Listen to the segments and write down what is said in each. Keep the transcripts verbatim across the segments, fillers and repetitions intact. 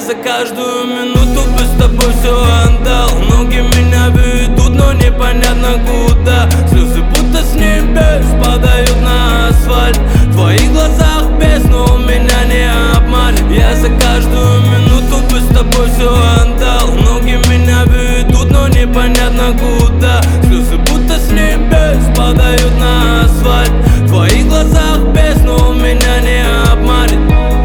за каждую минуту бы с тобой все отдал. Ноги меня ведут, но непонятно куда. Слезы будто с небес падают на асфальт. В твоих глазах бездна, у меня не обман. Я за каждую минуту бы с тобой все отдал. Ноги меня ведут, но непонятно куда. Слезы будто с небес падают на асфальт. В твоих глазах бездна, у меня не обманет.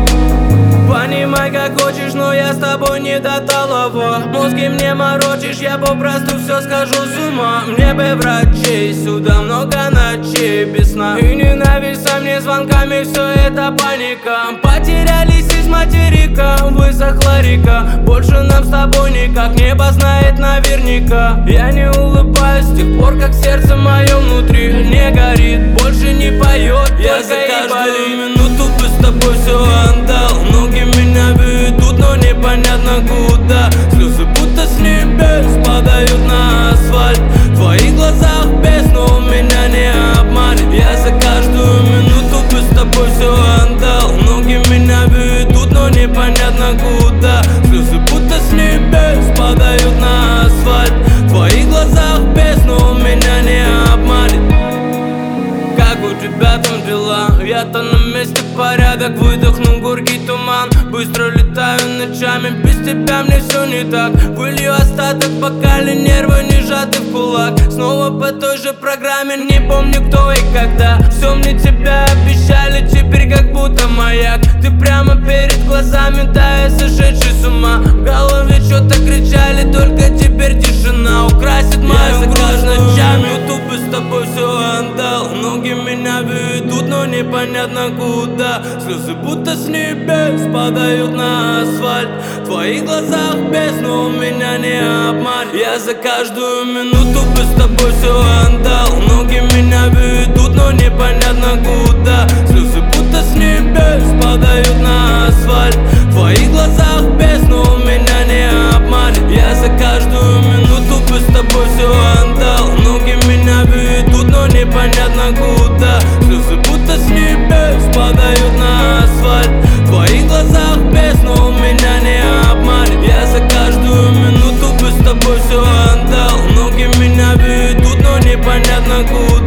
Понимай, как хочешь, но я с тобой не до того. Мозги мне морочишь, я попросту все скажу с ума. Мне бы врачей, сюда много ночей без сна. И ненависть со мне звонками, все это паника. Потерялись из материка, высохла река. Больше нам с тобой никак, небо знает наверняка. Я не улыбаюсь с тех пор, как сердце мое внутри не горит, больше не поет. Я за каждую минуту бы с тобой все отдал. Ноги меня ведут, но непонятно куда. Слезы будто с небес падают на асфальт. В твоих глазах бездна, у меня не обманет. Я за каждую минуту бы с тобой все отдал. Ноги меня ведут, но непонятно куда. Слезы будто с небес падают на асфальт. В твоих глазах бездна, у меня не обманет. Как у тебя там дела? Я-то на месте, порядок, выдохнул горький туман. Быстро летаю ночами, без тебя мне все не так. Вылью остаток в бокале, нервы не сжаты в кулак. Снова по той же программе, не помню кто и когда. Все мне тебя обещали, теперь как будто маяк. Ты прямо перед глазами, да я сошедший с ума. В голове что-то кричали, только теперь тишина украсит мою грудь ночами. Ютуб с тобой все отдал. Ноги меня ведут, но непонятно куда. Слезы будто с небес падают на асфальт. В твоих глазах бездна, у меня не обман. Я за каждую минуту бы с тобой все отдал. Ноги меня ведут, но непонятно куда. Слезы будто с небес падают на асфальт. В твоих глазах бездна, у меня не обман. Я за каждую минуту бы с тобой все отдал. Ноги меня ведут, но непонятно куда. Слезы будто с небес падают на асфальт. В твоих глазах бездна, у меня не обманет. Я за каждую минуту бы с тобой все отдал. Ноги меня ведут, но непонятно куда.